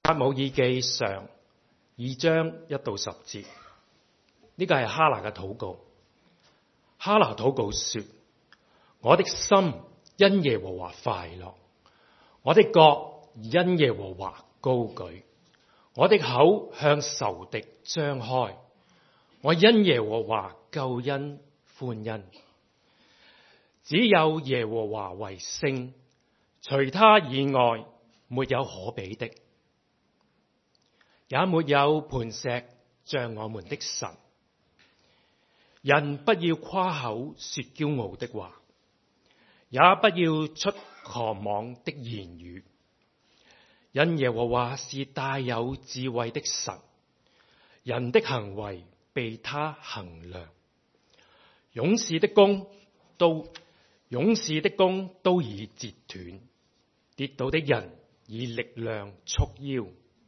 撒母耳記上2章1到10節，呢個係哈拿嘅禱告。哈拿禱告說：我的心因耶和華快樂，我的角因耶和華高舉，我的口向仇敵張開，我因耶和華救恩歡欣。只有耶和華為聖，除他以外沒有可比的，也沒有磐石像我們的神。人不要誇口說驕傲的話，也不要出狂妄的言語，因耶和華是大有智慧的神，人的行為被他衡量。勇士的弓都已折斷，跌倒的人以力量束腰。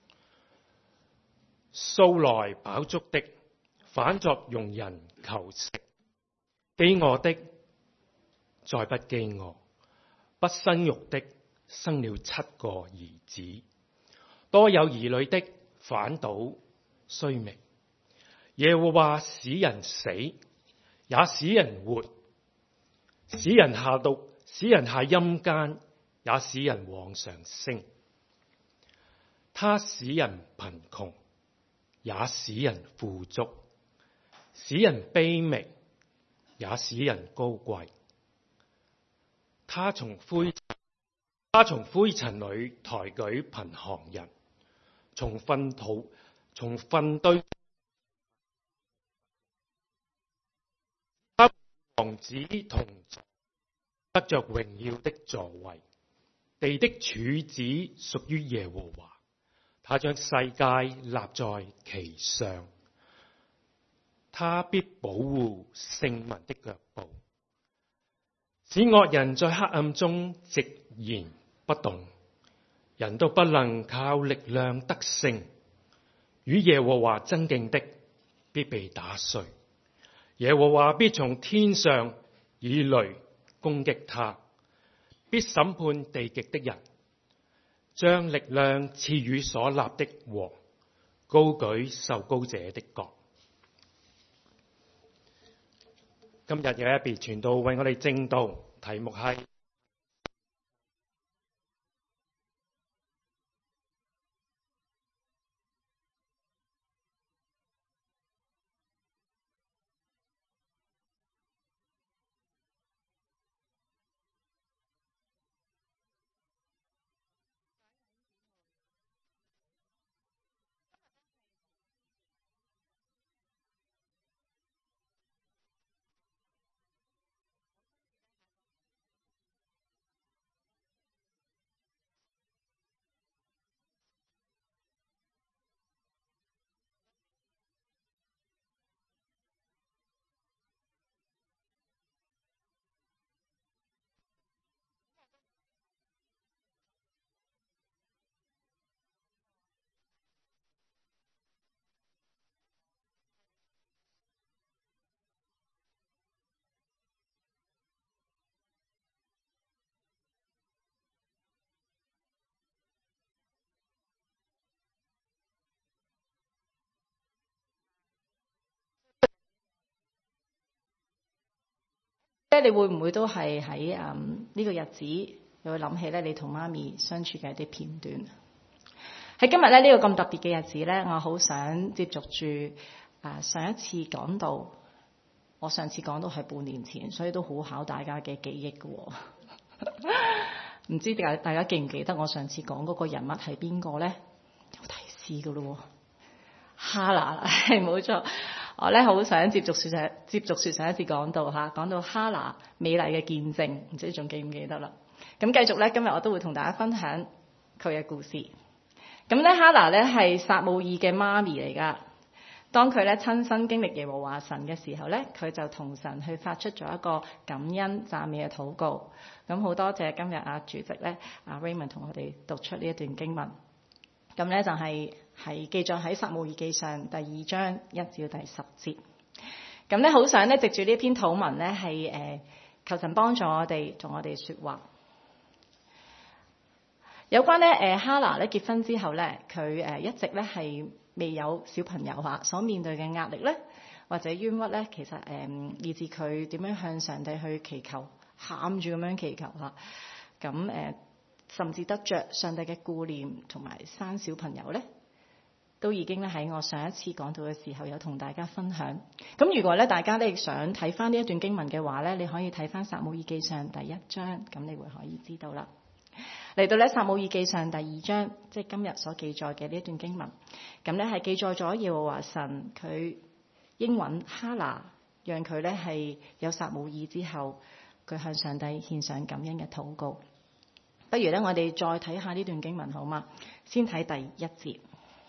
素來飽足的反作用人求食，飢餓的再不飢餓，不生育的生了7個兒子，多有兒女的反倒衰微。耶和華使人死，也使人活，使人下陰間，也使人往上升。他使人貧窮，也使人富足，使人卑微，也使人高貴。他從灰塵裏抬舉貧寒人，從糞堆他王子同得着榮耀的座位。地的柱子屬於耶和華，他將世界立在其上。他必保護聖民的腳步，使惡人在黑暗中寂然不動。人都不能靠力量得勝，與耶和華爭競的必被打碎。耶和華必從天上以雷攻擊他，必審判地極的人，將力量賜予所立的王，高舉受膏者的角。今日有一別傳道為我哋證道，題目係你會唔會都係喺呢個日子，又會諗起咧你同媽咪相處嘅一啲片段？喺今日咧呢個咁特別嘅日子咧，我好想接續住上一次講到，我上次講到係半年前，所以都好考大家嘅記憶嘅。唔知大家記唔記得我上次講嗰個人物係邊個咧？有提示㗎咯，哈拿係冇錯。我咧好想接續說上一次講到哈拿美麗嘅見證，唔知仲記唔記得啦？咁繼續咧，今日我都會同大家分享佢嘅故事。咁咧，哈拿咧係撒母耳嘅媽咪嚟噶。當佢咧親身經歷耶和華神嘅時候咧，佢就同神去發出咗一個感恩讚美嘅禱告。咁好多謝今日主席咧Raymond 同我哋讀出呢一段經文。咁咧就係記載喺撒母耳記上第2章1至第10節。咁咧好想咧藉住呢篇禱文咧係求神幫助我哋同我哋說話。 有關咧哈拿咧結婚之後咧，佢一直咧係未有小朋友嚇，所面對嘅壓力咧，或者冤屈咧，其實以至佢點樣向上帝去祈求，喊住咁樣祈求嚇，咁甚至得着上帝嘅顧念同埋生小朋友咧，都已經咧喺我上一次講到嘅時候有同大家分享。咁如果咧大家咧想睇翻呢一段經文嘅話咧，你可以睇翻撒母耳記上第1章，咁你會可以知道啦。嚟到咧撒母耳記上第2章，即係今日所記載嘅呢一段經文，咁咧係記載咗耶和華神佢應允哈拿，讓佢咧係有撒母耳之後，佢向上帝獻上感恩嘅禱告。不如咧我哋再睇下呢段經文好嗎？先睇第1節。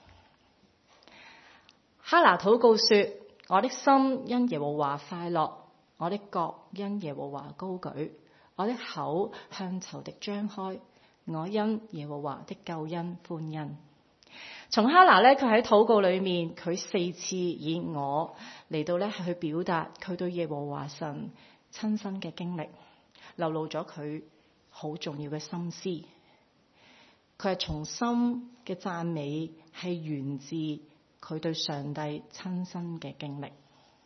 哈拿禱告說：我的心因耶和華快樂，我的角因耶和華高舉，我的口向仇敵張開，我因耶和華的救恩歡欣。從哈拿咧，佢喺禱告裏面，佢4次以我嚟到咧去表達佢對耶和華神親身嘅經歷，流露咗佢好重要嘅心思。佢係從心嘅讚美，係源自佢對上帝親身嘅經歷。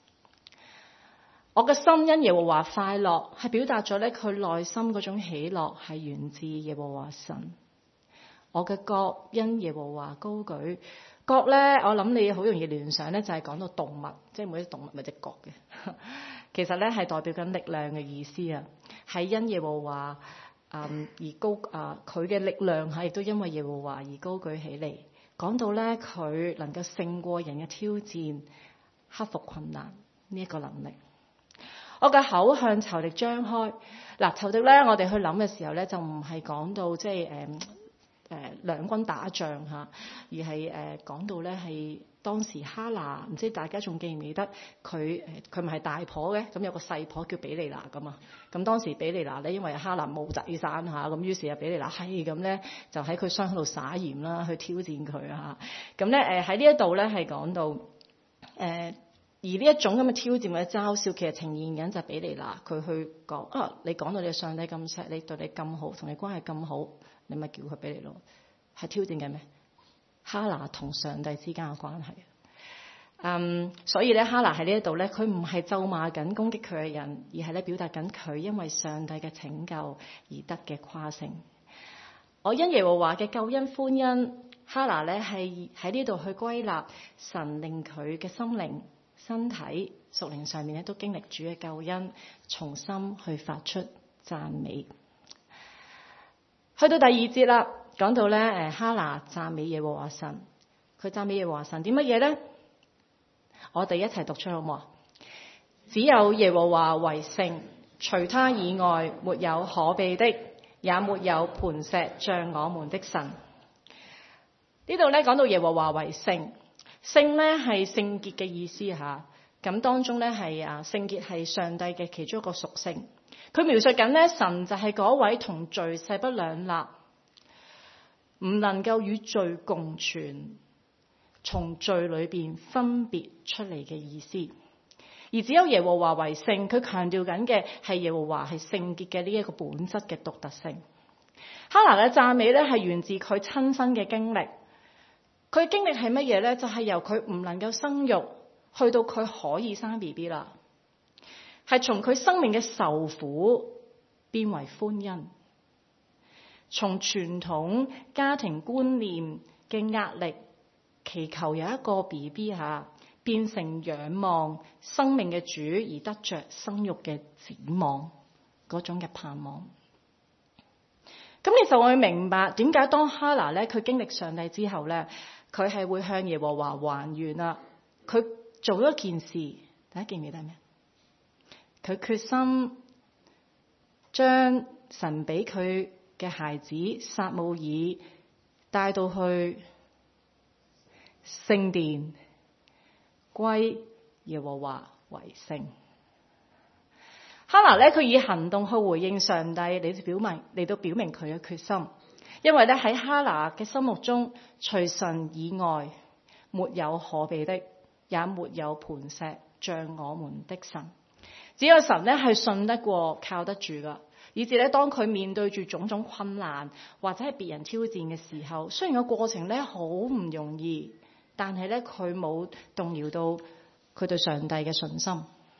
我嘅心因耶和華快樂，係表達咗咧佢內心嗰種喜樂係源自耶和華神。我嘅角因耶和華高舉，角咧我諗你好容易聯想咧就係講到動物，即係每隻動物咪隻角嘅。其實咧係代表緊力量嘅意思啊，係因耶和華而高佢嘅力量係亦都因為耶和華而高舉起嚟。講到咧佢能夠勝過人嘅挑戰，克服困難呢一個能力。我嘅口向仇敵張開。嗱，仇敵咧，我哋去諗嘅時候咧，就唔係講到即係兩軍打仗嚇，而係講到咧係當時哈拿，唔知大家仲記唔記得佢唔係大婆嘅，咁有個細婆叫比利拿噶嘛。咁當時比利拿咧，因為哈拿冇仔生嚇，咁於是啊比利拿係咁咧就喺佢傷口度撒鹽啦，去挑戰佢啊。咁咧喺呢一度咧係講到而呢一種咁嘅挑戰或者嘲笑，其實呈現緊就係比利拿佢去講你講到你嘅上帝咁錫你，對你咁好，同你關係咁好，你咪叫佢俾你咯，係挑戰緊咩？哈拿同上帝之間嘅關係。所以咧哈拿喺呢一度咧，佢唔係咒罵緊攻擊佢嘅人，而係咧表達緊佢因為上帝嘅拯救而得嘅誇勝。我因耶和華嘅救恩歡欣。哈拿咧係喺呢度去歸納神令佢嘅心靈、身體、屬靈上面咧都經歷主嘅救恩，重新去發出讚美。去到第2節啦，講到咧哈拿讚美耶和華神，佢讚美耶和華神點乜嘢咧？我哋一齊讀出好唔好啊？只有耶和華為聖，除他以外沒有可比的，也沒有磐石像我們的神。呢度咧講到耶和華為聖，聖咧係聖潔嘅意思嚇。咁當中咧係聖潔係上帝嘅其中一個屬性。佢描述緊咧神就係嗰位同罪勢不兩立，唔能夠與罪共存，從罪裏邊分別出嚟嘅意思。而只有耶和華為聖，佢強調緊嘅係耶和華係聖潔嘅呢一個本質嘅獨特性。哈拿嘅讚美咧係源自佢親身嘅經歷。佢經歷係乜嘢咧？就係由佢唔能夠生育，去到佢可以生 BB 啦，係從佢生命嘅受苦變為歡欣，從傳統家庭觀念嘅壓力，祈求有一個 BB 下，變成仰望生命嘅主而得着生育嘅展望嗰種嘅盼望。咁你就會明白點解當哈拿咧佢經歷上帝之後咧，佢係會向耶和華還願啦。佢做咗一件事，大家記唔記得咩？佢決心將神俾佢嘅孩子撒母耳帶到去聖殿，歸耶和華為聖。哈拿咧，佢以行動去回應上帝，嚟到表明佢嘅決心。因為咧喺哈拿嘅心目中，除神以外沒有可比的，也沒有磐石像我們的神。只有神咧係信得過、靠得住噶。 以至咧當佢面對住種種困難或者係別人挑戰嘅時候，雖然個過程咧好唔容易，但係咧佢冇動搖到佢對上帝嘅信心。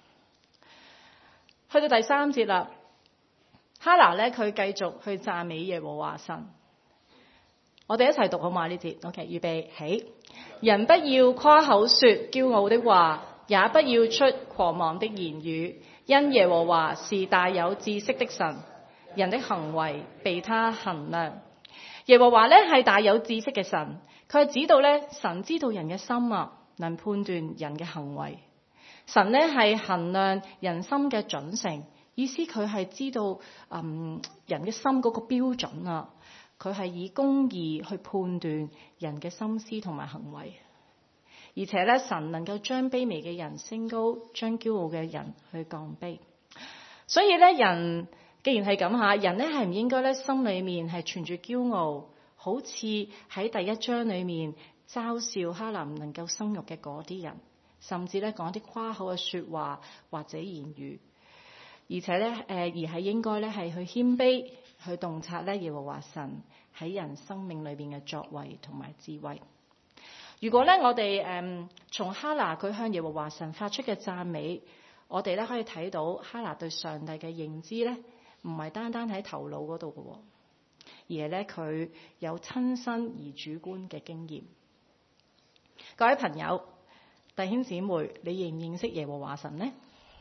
去到第3節啦，哈拿咧佢繼續去讚美耶和華神。我哋一齊讀好嘛呢節 ？OK， 預備起。人不要誇口說驕傲的話，也不要出狂妄的言語，因耶和華是大有知識的神，人的行為被他衡量。耶和華咧係大有知識嘅神，佢係指到咧神知道人嘅心啊，能判斷人嘅行為。神咧係衡量人心嘅準繩，意思佢係知道人嘅心嗰個標準啊。佢係以公義去判斷人嘅心思同埋行為，而且咧神能夠將卑微嘅人升高，將驕傲嘅人去降卑。所以咧人既然係咁吓，人咧係唔應該咧心裏面係存住驕傲，好似喺第1章裏面嘲笑哈拿唔能夠生育嘅嗰啲人，甚至咧講啲誇口嘅說話或者言語，而且咧而係應該咧係去謙卑，去洞察咧耶和華神喺人生命裏邊嘅作為同埋智慧。如果咧我哋從哈拿佢向耶和華神發出嘅讚美，我哋咧可以睇到哈拿對上帝嘅認知咧唔係單單喺頭腦嗰度嘅，而係咧佢有親身而主觀嘅經驗。各位朋友、弟兄姊妹，你認唔認識耶和華神呢？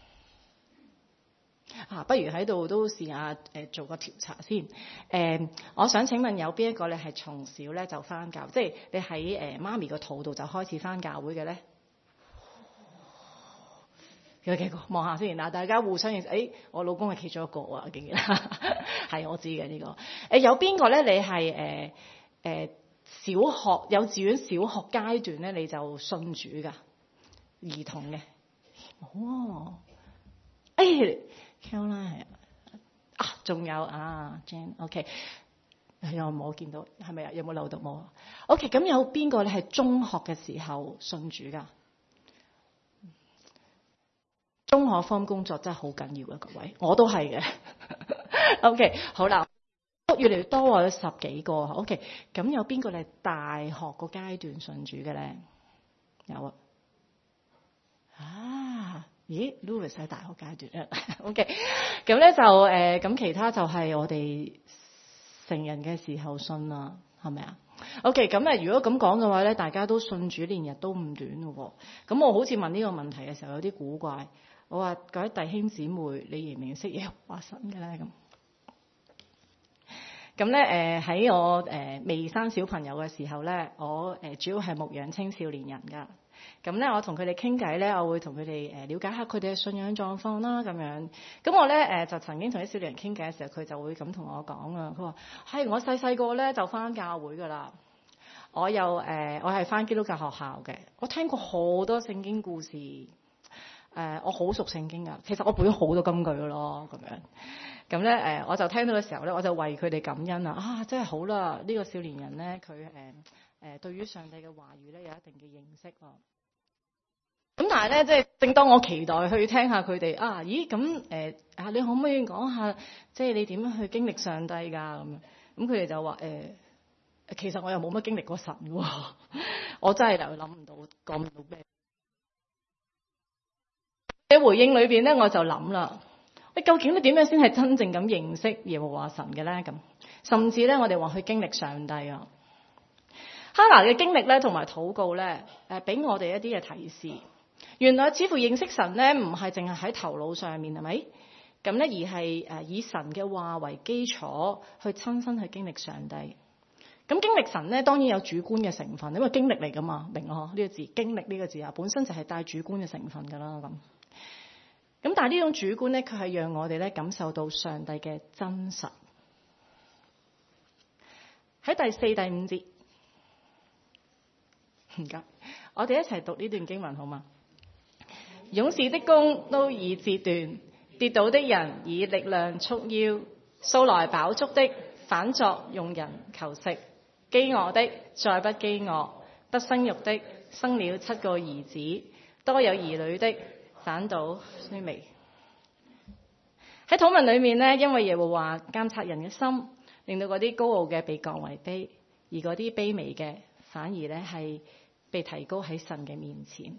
不如喺度都試下做個調查先。我想請問有邊一個你係從小咧就返教，即係你喺媽咪個肚度就開始返教會嘅咧？有幾個？望下先嗱，大家互相認識。我老公係其中一個啊，竟然係我知嘅呢個。有邊個咧？你係小學、幼稚園、小學階段咧，你就信主㗎？兒童嘅。哦。Caroline 係仲有Jane，OK， 有冇見到？係咪啊？有冇漏讀冇 ？OK， 咁有邊個咧係中學嘅時候信主㗎？中學方工作真係好緊要嘅，各位，我都係嘅。OK， 好啦，越嚟越多啊，有10幾個。OK， 咁有邊個係大學個階段信主嘅咧？有啊。咦 Louis 喺大學階段啊 ，OK， 咁咧就咁其他就係我哋成人嘅時候信啦，係咪啊 ？OK， 咁如果咁講嘅話咧，大家都信主年日都唔短嘅喎。咁我好似問呢個問題嘅時候有啲古怪，我話各位弟兄姊妹，你認唔認識耶和華神嘅咧？咁咧喺我未生小朋友嘅時候咧，我主要係牧養青少年人㗎。咁咧，我同佢哋傾偈咧，我會同佢哋了解下佢哋嘅信仰狀況啦，咁樣。咁我咧就曾經同啲少年人傾偈嘅時候，佢就會咁同我講啊。佢話：係我細個咧就返教會㗎啦。我係返基督教學校嘅。我聽過好多聖經故事。我好熟聖經㗎。其實我背咗好多金句㗎咯，咁樣。咁咧我就聽到嘅時候咧，我就為佢哋感恩啊！真係好啦，呢個少年人咧，佢對於上帝嘅話語咧有一定嘅認識喎。咁但係咧，即係正當我期待去聽下佢哋咦咁你可唔可以講下，即係你點樣去經歷上帝㗎咁？咁佢哋就話其實我又冇乜經歷過神喎，我真係又諗唔到講唔到咩。喺回應裏邊咧，我就諗啦，究竟你點樣先係真正咁認識耶和華神嘅咧？咁甚至咧，我哋話去經歷上帝啊。哈拿嘅經歷咧，同埋禱告咧，俾我哋一啲嘅提示。原來似乎認識神咧，唔係淨係喺頭腦上面，係咪？咁咧，而係以神嘅話為基礎，去親身去經歷上帝。咁經歷神咧，當然有主觀嘅成分，因為經歷嚟噶嘛，明啊？呢個字經歷呢個字啊，本身就係帶主觀嘅成分噶啦。咁但係呢種主觀咧，佢係讓我哋咧感受到上帝嘅真實。喺第4、第5節，唔該，我哋一齊讀呢段經文好嗎？勇士的弓都已折斷，跌倒的人以力量束腰，素來飽足的反作用人求食，飢餓的再不飢餓，得生育的生了7個兒子，多有兒女的反倒衰微。 喺禱文裏面咧，因為耶和華監察人嘅心，令到嗰啲高傲嘅被降為卑，而嗰啲卑微嘅反而咧係被提高喺神嘅面前。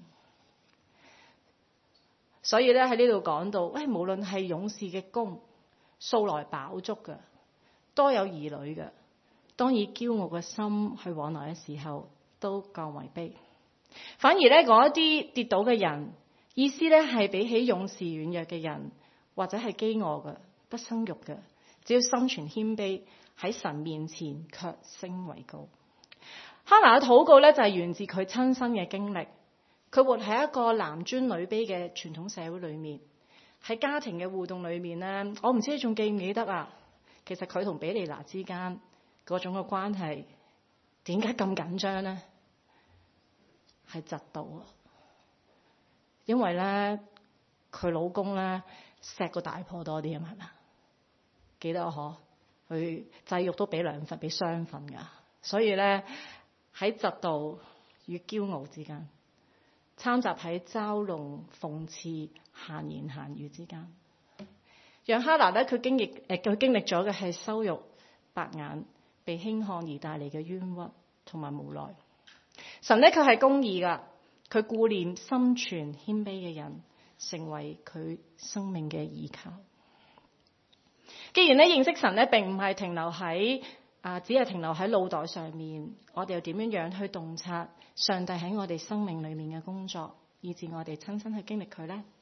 所以咧喺呢度講到，無論係勇士嘅弓，素來飽足嘅，多有兒女嘅，當以驕傲嘅心去往來嘅時候，都降為卑。反而咧嗰一啲跌倒嘅人，意思咧係比起勇士軟弱嘅人，或者係飢餓嘅、不生育嘅，只要心存謙卑，喺神面前卻升為高。哈拿嘅禱告咧就係源自佢親身嘅經歷。佢活喺一個男尊女卑嘅傳統社會裏面，喺家庭嘅互動裏面咧，我唔知你仲記唔記得啊？其實佢同比利拿之間嗰種嘅關係，點解咁緊張咧？係嫉妒啊！因為咧佢老公咧錫個大婆多啲啊嘛，係咪？記得我佢祭肉都俾2份，俾雙份噶，所以咧喺嫉妒與驕傲之間，參雜喺嘲弄、諷刺、閒言閒語之間，讓哈拿咧佢經歷咗嘅係羞辱、白眼、被輕看而帶嚟嘅冤屈同埋無奈。神咧佢係公義噶，佢顧念心存謙卑嘅人，成為佢生命嘅依靠。既然咧認識神咧並唔係停留喺只係停留喺腦袋上面，我哋又點樣去洞察上帝喺我哋生命裏面嘅工作，以致我哋親身去經歷佢呢？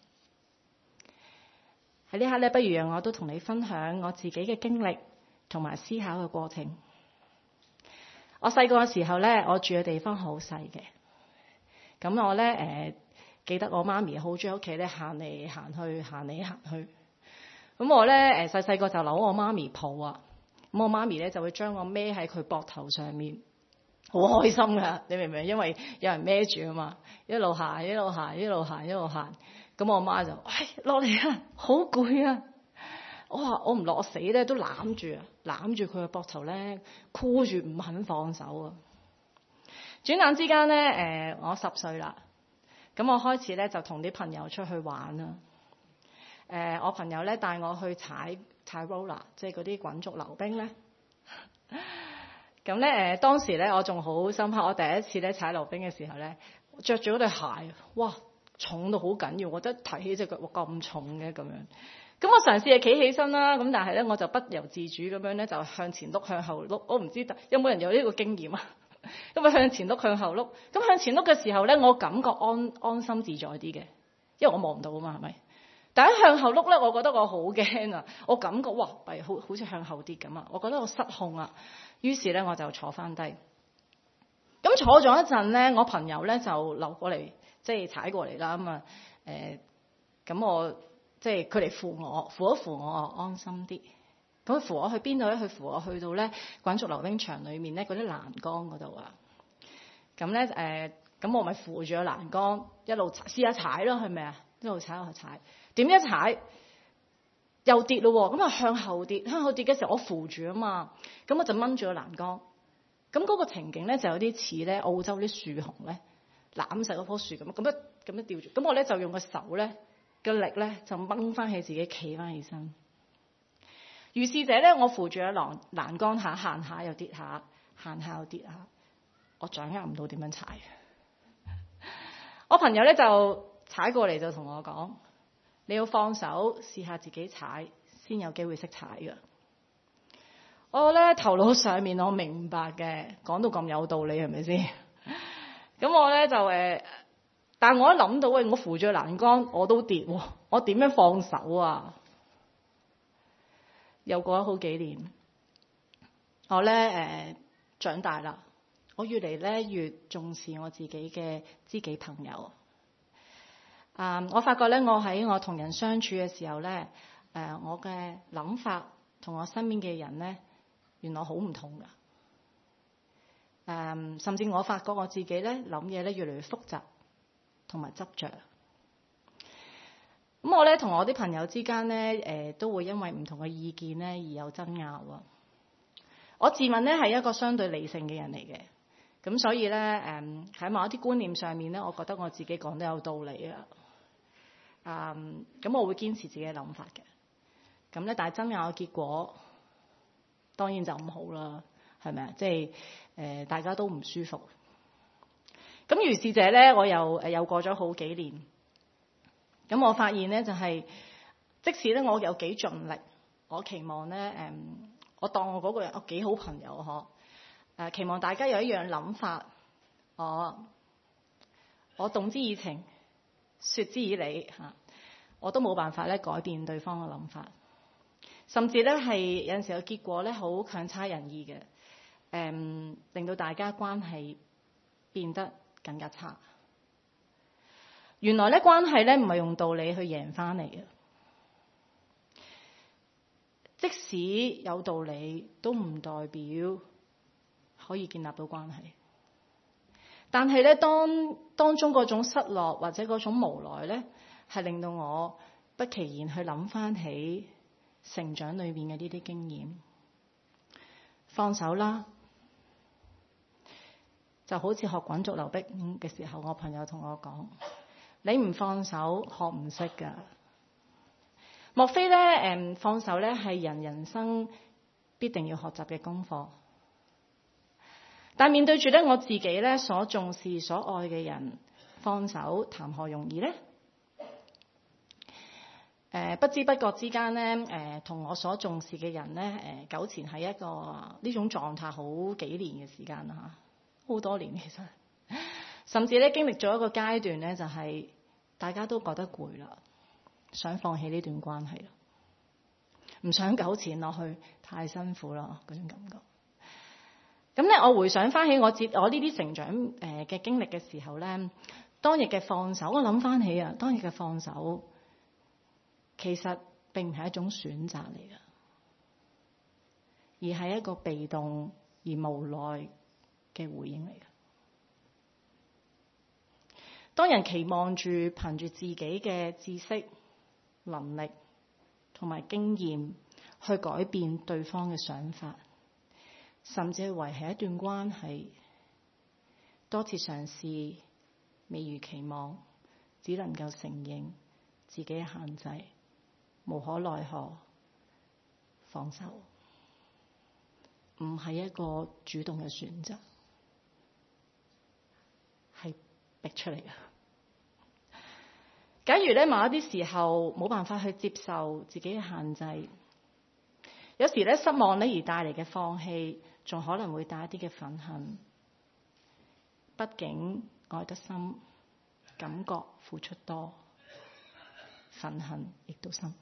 喺呢刻咧，不如讓我都同你分享我自己嘅經歷同埋思考嘅過程。我細個嘅時候咧，我住嘅地方好細嘅，咁我咧記得我媽咪好中意屋企咧行嚟行去，行嚟行去。咁我咧細個就扭我媽咪抱啊，咁我媽咪咧就會將我孭喺佢膊頭上面，好開心噶，你明唔明？因為有人孭住啊嘛，一路行一路行一路行一路行，咁我媽就落嚟啊，好攰啊！我話我唔落死咧，都攬住佢嘅膊頭咧，箍住唔肯放手啊！轉眼之間咧，我10歲啦，咁我開始咧就同啲朋友出去玩啦。我朋友咧帶我去踩 roller， 即係嗰啲滾軸溜冰咧。咁咧當時咧我仲好深刻，我第一次咧踩溜冰嘅時候咧，着住嗰對鞋，哇，重到好緊要，我覺得提起隻腳咁重嘅咁樣。咁我嘗試係企起身啦，咁但係咧我就不由自主咁樣咧就向前碌向後碌，我唔知有冇人有呢個經驗啊？咁啊向前碌向後碌，咁向前碌嘅時候咧，我感覺安心自在啲嘅，因為我望唔到啊嘛，係咪？但係向後碌咧，我覺得我好驚啊！我感覺哇，好似向後跌咁啊！我覺得我失控啊！於是咧我就坐翻低。咁坐咗一陣咧，我朋友咧就溜過嚟，即係踩過嚟啦。咁我即係佢嚟扶一扶我，安心啲。咁佢扶我去邊度咧？佢扶我去到咧滾軸溜冰場裏面咧嗰啲欄杆嗰度啊。咁咧咁我咪扶住個欄杆一路試下踩咯，係咪啊？一路踩一路踩。點一踩又跌咯，咁啊向後跌嘅時候我扶住啊嘛，咁我就掹住個欄杆，咁嗰個情景咧就有啲似咧澳洲啲樹熊咧攬實嗰棵樹咁樣吊住，咁我咧就用個手咧嘅力咧就掹翻起自己企翻起身。如是者咧，我扶住個欄杆下行下又跌下，行下又跌下，我掌握唔到點樣踩。我朋友咧就踩過嚟就同我講，你要放手試下自己踩，先有機會識踩㗎。我咧頭腦上面我明白嘅，講到咁有道理係咪先？咁我咧就但我一諗到我扶住欄杆我都跌喎，我點樣放手啊？又過咗好幾年，我咧長大啦，我越嚟咧越重視我自己嘅知己朋友。我發覺咧，我喺我同人相處嘅時候咧，我嘅諗法同我身邊嘅人咧，原來好唔同噶。甚至我發覺我自己咧諗嘢咧越嚟越複雜，同埋執着。咁我咧同我啲朋友之間咧，都會因為唔同嘅意見咧而有爭拗啊。我自問咧係一個相對理性嘅人嚟嘅，咁所以咧喺某一啲觀念上面咧，我覺得我自己講得有道理啊。咁我會堅持自己嘅諗法嘅。 咁咧，但係爭拗嘅結果當然就唔好啦，係咪啊？即係大家都唔舒服。咁如是者咧，我又過咗好幾年，咁我發現咧就係、即使咧我有幾盡力，我期望咧我當我嗰個人我幾好朋友期望大家有一樣諗法，我動之以情，説之以理我都冇辦法咧改變對方嘅諗法，甚至咧係有陣時嘅結果咧好強差人意嘅，令到大家關係變得更加差。原來咧關係咧唔係用道理去贏翻嚟嘅，即使有道理都唔代表可以建立到關係。但係咧當中嗰種失落或者嗰種無奈咧，係令到我不其然去諗翻起成長裏面嘅呢啲經驗。放手啦，就好似學滾軸溜冰嘅時候，我朋友同我講：你唔放手，學唔識㗎。莫非咧放手咧係人生必定要學習嘅功課？但面對住咧我自己咧所重視所愛嘅人，放手談何容易呢？不知不覺之間咧同我所重視嘅人咧糾纏喺一個呢種狀態好幾年嘅時間啦，好多年其實，甚至咧經歷咗一個階段咧就係大家都覺得攰啦，想放棄呢段關係啦，唔想糾纏落去，太辛苦啦嗰種感覺。咁咧，我回想翻起我呢啲成長嘅經歷嘅時候咧，當日嘅放手，我諗翻起當日嘅放手，其實並唔係一種選擇嚟嘅，而係一個被動而無奈嘅回應嚟嘅。當人期望住憑住自己嘅知識、能力同埋經驗去改變對方嘅想法，甚至係維繫一段關係，多次嘗試未如期望，只能夠承認自己嘅限制，無可奈何，放手，唔係一個主動嘅選擇，係逼出嚟嘅。假如咧某一啲時候冇辦法去接受自己嘅限制，有時咧失望咧而帶嚟嘅放棄，仲可能會帶一啲嘅憤恨。畢竟愛得深，感覺付出多，憤恨亦都深。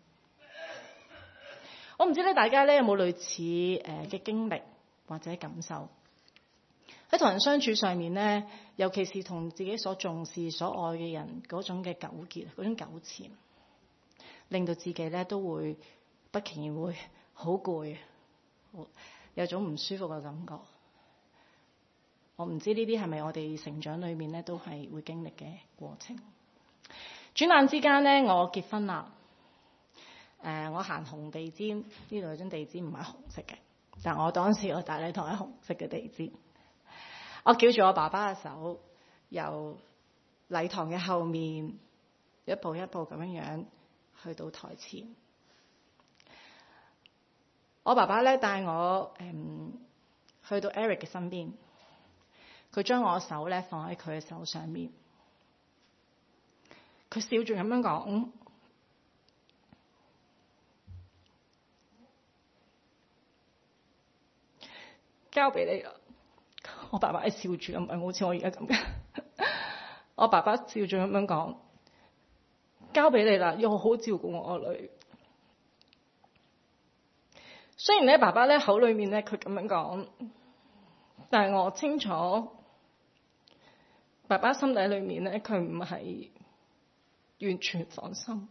我唔知咧，大家咧有冇類似嘅經歷或者感受？喺同人相處上面咧，尤其是同自己所重視、所愛嘅人嗰種嘅糾結、嗰種糾纏，令到自己咧都會不期然會好攰，有種唔舒服嘅感覺。我唔知呢啲係咪我哋成長裏面咧都係會經歷嘅過程。轉眼之間咧，我結婚啦。我行紅地氈，呢度有張地氈唔係紅色嘅，但我當時我大禮堂係紅色嘅地氈。我叫住我爸爸嘅手，由禮堂嘅後面一步一步咁樣去到台前。我爸爸咧帶我去到 Eric 嘅身邊，佢將我手咧放喺佢嘅手上面，佢笑住咁樣講：交俾你啦。我爸爸係笑住咁樣，好似我而家咁嘅。我爸爸笑住咁樣講：交俾你啦，要好好照顧我個女。雖然咧，爸爸咧口裏面咧佢咁樣講，但係我清楚，爸爸心底裏面咧佢唔係完全放心。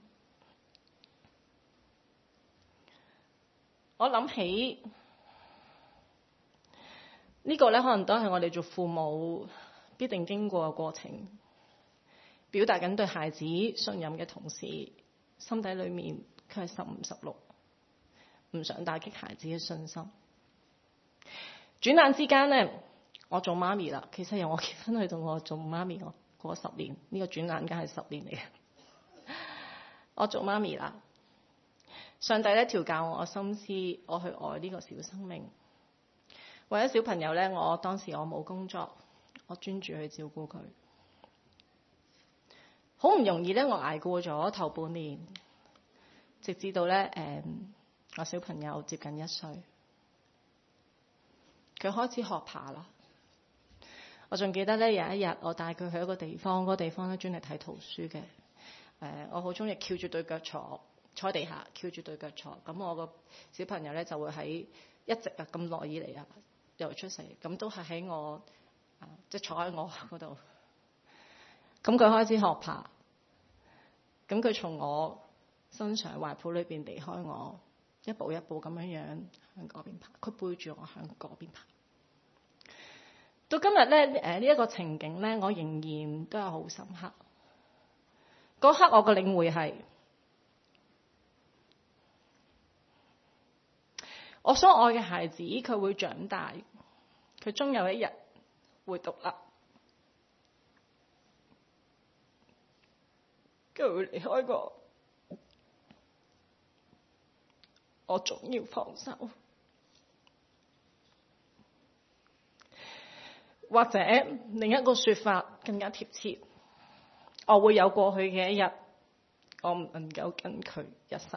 我諗起呢個咧，可能都係我哋做父母必定經過嘅過程，表達緊對孩子信任嘅同時，心底裏面佢係15、16，唔想打擊孩子嘅信心。轉眼之間咧，我做媽咪啦。其實由我結婚去到我做媽咪，我過10年，呢個轉眼間係10年嚟嘅。我做媽咪啦。 上帝咧調教我心思，我去愛呢個小生命。為咗小朋友咧，當時我冇工作，我專注去照顧佢。好唔容易咧，我捱過咗頭半年，直至到咧我小朋友接近1歲，佢開始學爬啦。我仲記得咧，有一日我帶佢去一個地方，嗰個地方咧專係睇圖書嘅。我好中意翹住對腳坐地下，翹住對腳坐。咁我個小朋友咧就會喺一直咁耐以嚟由出世，咁都係喺我即係坐喺我嗰度。咁佢開始學爬，咁佢從我身上懷抱裏邊離開我，一步一步咁樣向嗰邊爬。佢背住我向嗰邊爬。到今日咧，呢一個情景咧，我仍然都係好深刻。嗰刻我嘅領會係，我所愛嘅孩子，佢會長大，佢終有一日會獨立，佢會離開我總要放手。或者另一個說法更加貼切，我會有過去嘅一日，我唔能夠跟佢一世。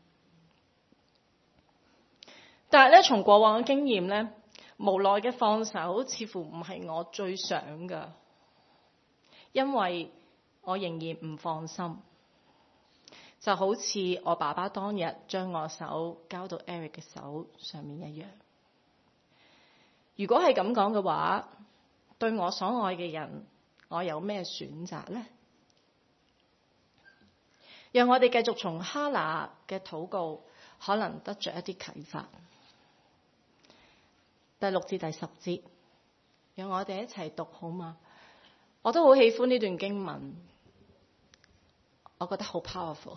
但係咧，從過往嘅經驗咧，無奈嘅放手似乎唔係我最想嘅，因為我仍然唔放心，就好似我爸爸當日將我手交到 Eric 嘅手上面一樣。如果係咁講嘅話，對我所愛嘅人，我有咩選擇呢？讓我哋繼續從哈拿嘅禱告，可能得着一啲啟發。第6至第10節，讓我哋一齊讀好嗎？我都好喜歡呢段經文，我覺得好 powerful。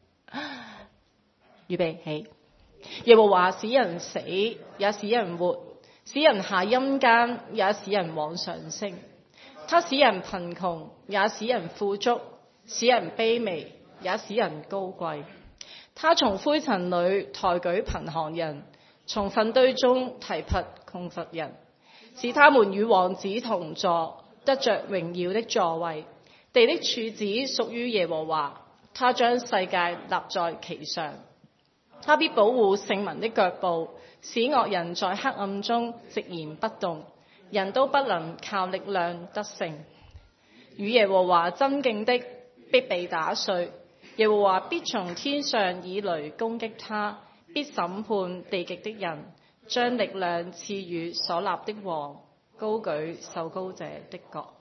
預備起，耶和華使人死，也使人活。使人下陰間，也使人往上升。他使人貧窮，也使人富足；使人卑微，也使人高貴。他從灰塵裏抬舉貧寒人，從糞堆中提拔窮乏人，使他們與王子同坐，得着榮耀的座位。地的柱子屬於耶和華，他將世界立在其上。他必保護聖民的腳步，使惡人在黑暗中寂然不動，人都不能靠力量得勝。與耶和華爭競的必被打碎，耶和華必從天上以雷攻擊他，必審判地極的人，將力量賜予所立的王，高舉受膏者的角。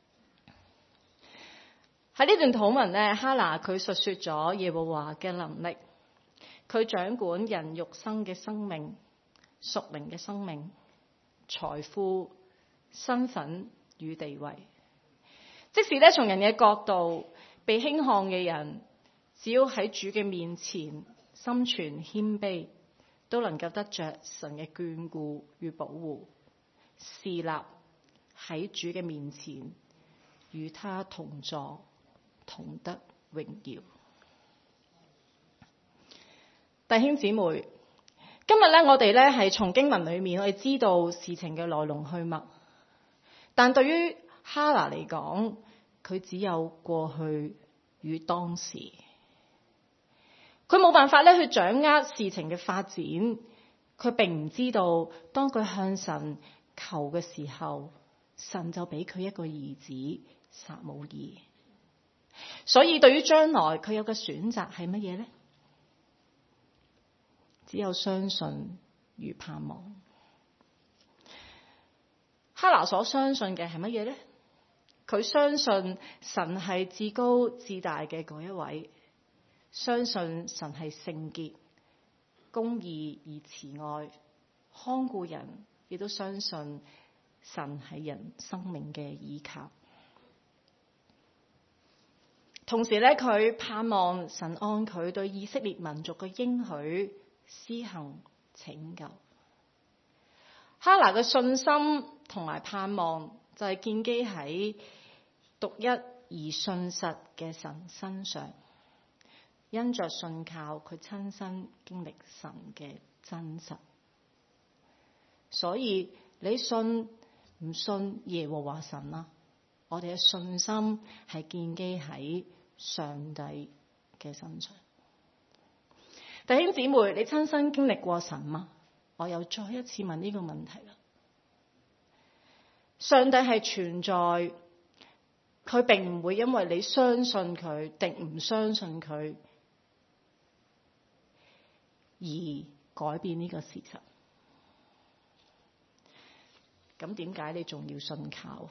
喺呢段禱文呢，哈拿佢述說咗耶和華嘅能力，佢掌管人肉身嘅生命、屬靈嘅生命、財富、身份與地位。即使咧從人嘅角度被輕看嘅人，只要喺主嘅面前心存謙卑，都能夠得着神嘅眷顧與保護，侍立喺主嘅面前，與他同坐，同得榮耀。弟兄姊妹，今日咧我哋咧係從經文裏面我哋知道事情嘅來龍去脈，但對於哈拿嚟講，佢只有過去與當時，佢冇辦法咧去掌握事情嘅發展，佢並唔知道當佢向神求嘅時候，神就俾佢一個兒子撒母耳。所以對於將來佢有嘅選擇係乜嘢呢？只有相信與盼望。哈拿所相信嘅係乜嘢呢？佢相信神係至高至大嘅嗰一位，相信神係聖潔、公義而慈愛、看顧人，亦都相信神係人生命嘅依靠。同時咧，佢盼望神按佢對以色列民族嘅應許施行拯救。哈拿嘅信心同埋盼望就係建基喺獨一而信實嘅神身上， 因着信靠，佢親身經歷神嘅真實。所以你信唔信耶和華神啊？我哋嘅信心係建基喺上帝嘅身上。弟兄姊妹，你親身經歷過神嗎？我又再一次問呢個問題啦。上帝係存在，佢並唔會因為你相信佢定唔相信佢而改變呢個事實。咁點解你仲要信靠？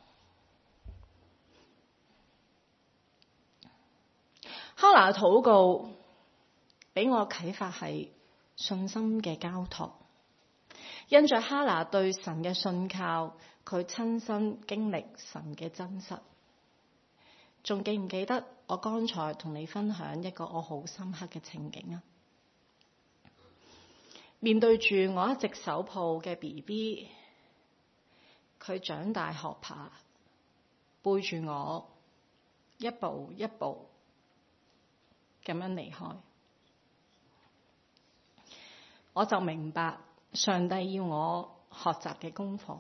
哈拿嘅禱告俾我啟發係信心嘅交託，因着哈拿對神嘅信靠，佢親身經歷神嘅真實。仲記唔記得我剛才同你分享一個我好深刻嘅情景啊？面對住我一直手抱嘅 BB， 佢長大學爬，背住我一步一步咁樣離開，我就明白上帝要我學習嘅功課，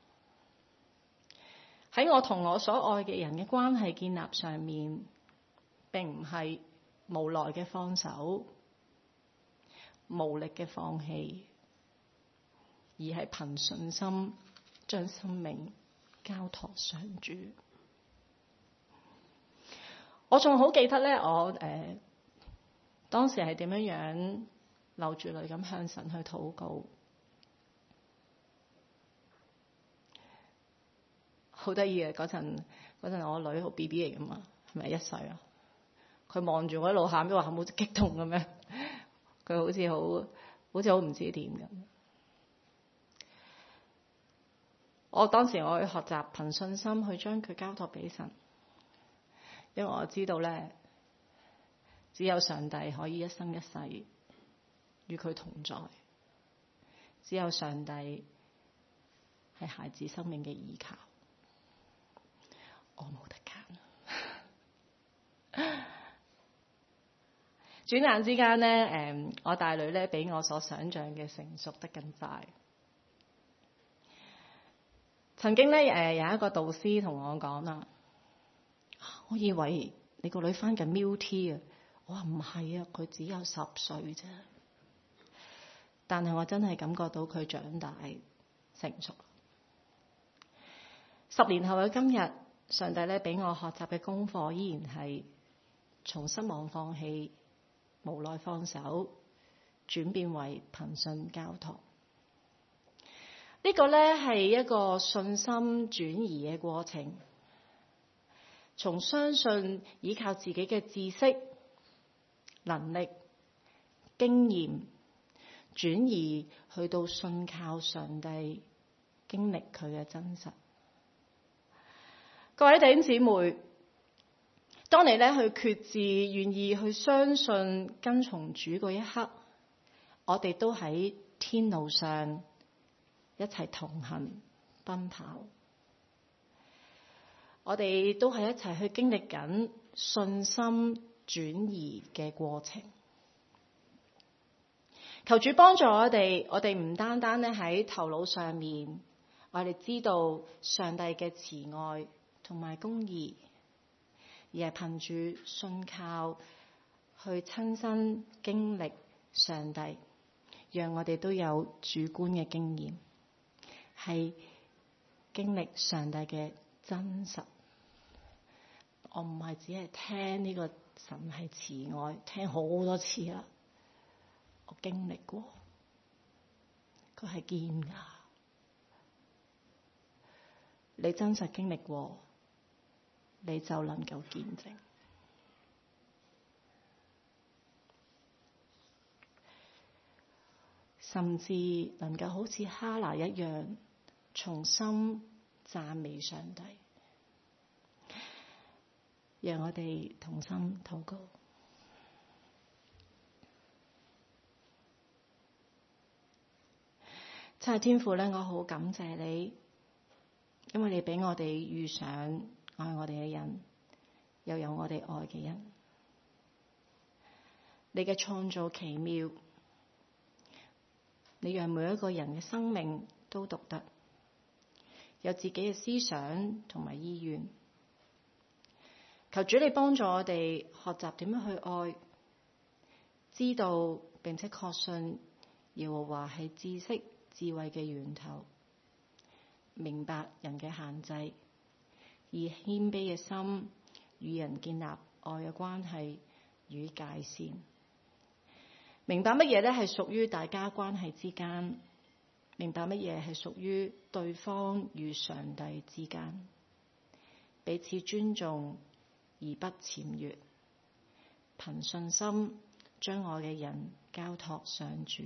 喺我同我所愛嘅人嘅關係建立上面，並唔係無奈嘅放手，無力嘅放棄，而係憑信心將生命交託上主。我仲好記得咧，我當時係點樣流住淚咁向神去禱告。好得意嘅，嗰陣我女好 BB 嚟噶嘛，係咪1歲啊？佢望住我一路喊，都話好激動咁樣，佢好似好唔知點咁。我當時我去學習憑信心去將佢交託俾神，因為我知道咧，只有上帝可以一生一世與佢同在，只有上帝係孩子生命嘅依靠。我冇得揀。轉眼之間咧，我大女咧比我所想象嘅成熟得更快。曾經咧，有一個導師同我講啦，我以為你個女返緊 MUT 啊，我話唔係啊，佢只有10歲啫。但係我真係感覺到佢長大成熟。10年後嘅今日，上帝咧俾我學習嘅功課依然係從失望放棄、無奈放手，轉變為憑信交託。呢個咧係一個信心轉移嘅過程，從相信依靠自己嘅知識、能力、經驗，轉移去到信靠上帝，經歷佢嘅真實。各位弟兄姊妹，當你咧去決志，願意去相信跟從主嗰一刻，我哋都喺天路上一齊同行奔跑，我哋都係一齊去經歷緊信心轉移嘅過程。求主幫助我哋唔單單咧喺頭腦上面，我哋知道上帝嘅慈愛同埋公義，而係憑住信靠去親身經歷上帝，讓我哋都有主觀嘅經驗，係經歷上帝嘅真實。我唔係只係聽呢個神係慈愛，聽好多次啦，我經歷過，佢係堅㗎。你真實經歷過，你就能夠見證。甚至能夠好似哈拿一樣，重新讚美上帝。讓我哋同心禱告。真係天父咧，我好感謝你，因為你俾我哋遇上愛我哋嘅人，又有我哋愛嘅人。 你嘅創造奇妙，你讓每一個人嘅生命都獨特，有自己嘅思想同埋意願。求主你幫助我哋學習點樣去愛，知道並且確信耶和華係知識智慧嘅源頭，明白人嘅限制，以謙卑嘅心與人建立愛嘅關係與界線，明白乜嘢咧係屬於大家關係之間，明白乜嘢係屬於對方與上帝之間，彼此尊重而不僭越，憑信心將愛嘅人交託上主。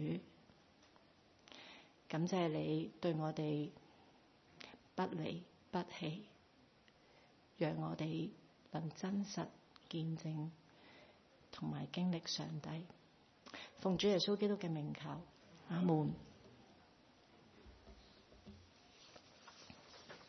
感謝你對我哋不離不棄，讓我哋能真實見證同埋經歷上帝。奉主耶穌基督嘅名求，阿門。